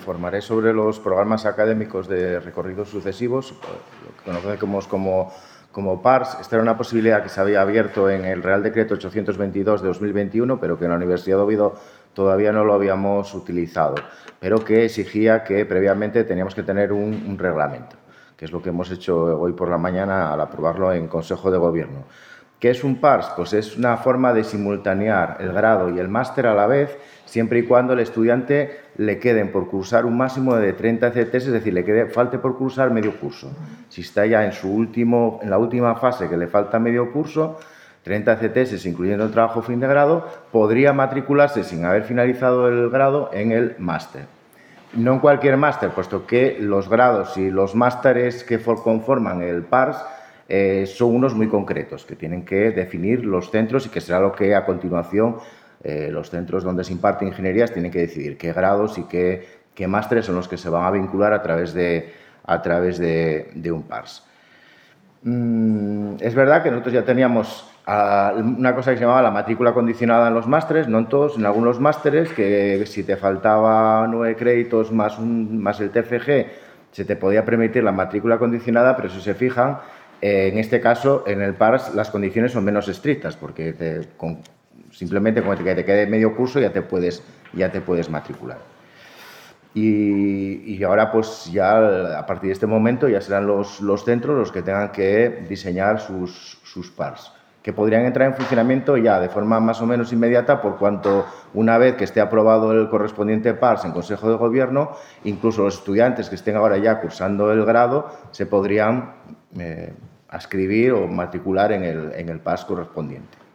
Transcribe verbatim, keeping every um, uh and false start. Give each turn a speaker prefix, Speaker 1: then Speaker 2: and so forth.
Speaker 1: informaré sobre los programas académicos de recorridos sucesivos, lo que conocemos como, como P A R S. Esta era una posibilidad que se había abierto en el Real Decreto ochocientos veintidós de dos mil veintiuno, pero que en la Universidad de Oviedo todavía no lo habíamos utilizado, pero que exigía que previamente teníamos que tener un, un reglamento, que es lo que hemos hecho hoy por la mañana al aprobarlo en Consejo de Gobierno. ¿Qué es un P A R S? Pues es una forma de simultanear el grado y el máster a la vez, siempre y cuando el estudiante le queden por cursar un máximo de treinta C Ts, es decir, le quede, falte por cursar medio curso. Si está ya en, su último, en la última fase que le falta medio curso, treinta C Ts, incluyendo el trabajo fin de grado, podría matricularse sin haber finalizado el grado en el máster. No en cualquier máster, puesto que los grados y los másteres que conforman el P A R S Eh, son unos muy concretos, que tienen que definir los centros y que será lo que a continuación eh, los centros donde se imparte ingenierías tienen que decidir qué grados y qué, qué másteres son los que se van a vincular a través de, a través de, de un P A R S. Mm, es verdad que nosotros ya teníamos a, una cosa que se llamaba la matrícula condicionada en los másteres, no en todos, en algunos másteres, que si te faltaba nueve créditos más, un, más el T F G, se te podía permitir la matrícula condicionada, pero si se fijan, Eh, en este caso, en el P A R S, las condiciones son menos estrictas, porque te, con, simplemente con que te quede medio curso ya te puedes, ya te puedes matricular. Y, y ahora, pues ya a partir de este momento, ya serán los, los centros los que tengan que diseñar sus, sus P A R S, que podrían entrar en funcionamiento ya de forma más o menos inmediata, por cuanto una vez que esté aprobado el correspondiente P A R S en Consejo de Gobierno, incluso los estudiantes que estén ahora ya cursando el grado se podrían eh, adscribir o matricular en el, en el P A R S correspondiente.